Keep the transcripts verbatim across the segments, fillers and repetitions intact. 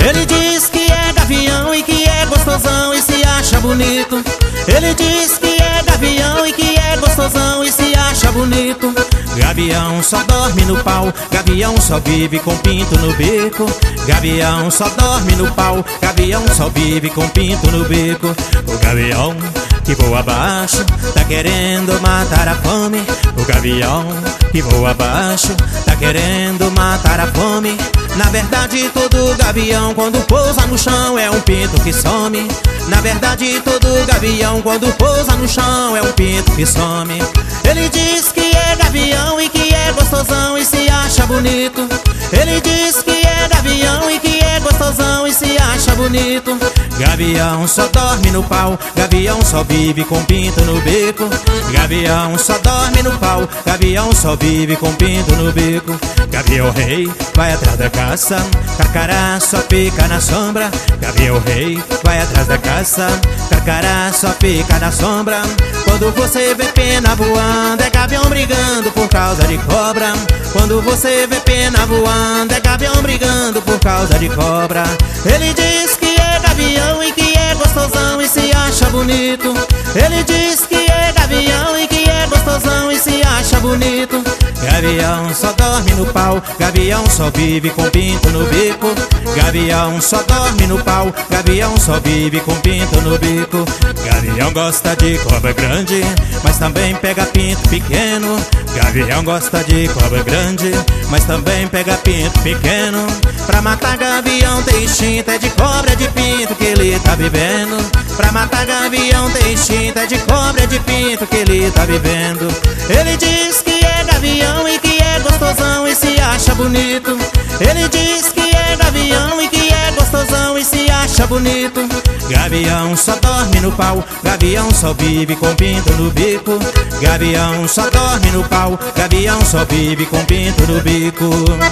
Ele diz que é gavião e que é gostosão e se acha bonito. Ele diz que é gavião e que é gostosão e se acha bonito. Gavião só dorme no pau, gavião só vive com pinto no bico. Gavião só dorme no pau, gavião só vive com pinto no bico. O gavião que voa abaixo tá querendo matar a fome. O gavião que voa abaixo tá querendo matar a fome. Na verdade todo gavião quando pousa no chão é um pinto que some. Na verdade todo gavião quando pousa no chão é um pinto que some. Ele diz que é gavião e que é gostosão e se acha bonito. Ele diz que é gavião e que é gostosão e se acha bonito. Gavião só dorme no pau, gavião só vive com pinto no bico. Gavião só dorme no pau, gavião só vive com pinto no bico. Gavião rei vai atrás da caça, carcará só fica na sombra. Gavião rei vai atrás da caça, carcará só fica na sombra. Quando você vê pena voando é gavião brigando por causa de cobra. Quando você vê pena voando é gavião brigando por causa de cobra. Ele diz que é gavião e que é gostosão e se acha bonito. Ele diz que é gavião e que é gostosão e se acha bonito. Gavião só dorme no pau, gavião só vive com pinto no bico. Gavião só dorme no pau, gavião só vive com pinto no bico. Gavião gosta de cobra grande, mas também pega pinto pequeno. Gavião gosta de cobra grande, mas também pega pinto pequeno. Pra matar gavião tem instinto, é de cobra, é de pinto que ele tá vivendo. Pra matar gavião tem instinto, é de cobra, é de pinto que ele tá vivendo. Ele diz que é gavião e que é gostosão e se acha bonito. Ele diz que é gavião e que é gostosão e se acha bonito. Gavião só dorme no pau, gavião só vive com pinto no bico. Gavião só dorme no pau, gavião só vive com pinto no bico.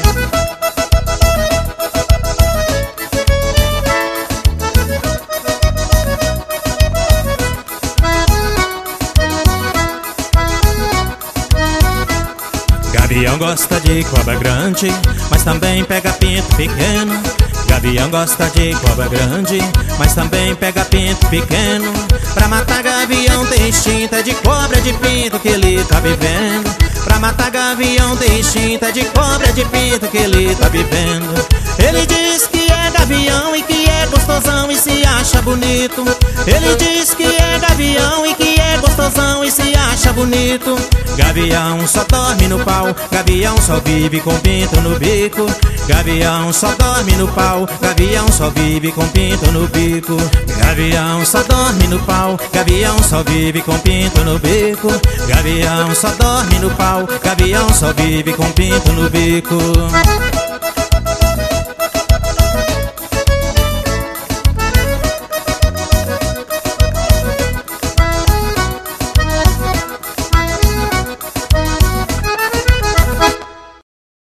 Gavião gosta de cobra grande, mas também pega pinto pequeno. Gavião gosta de cobra grande, mas também pega pinto pequeno. Pra matar gavião tem instinto, é de cobra, é de pinto que ele tá vivendo. Pra matar gavião tem instinto, é de cobra, é de pinto que ele tá vivendo. Ele diz que é gavião e que é gostosão e se acha bonito. Ele diz que é gavião e que é gostosão e se acha bonito. Gavião só dorme no pau, gavião só vive com pinto no bico. Gavião só dorme no pau, gavião só vive com pinto no bico. Gavião só dorme no pau, gavião só vive com pinto no bico. Gavião só dorme no pau, gavião só vive com pinto no bico.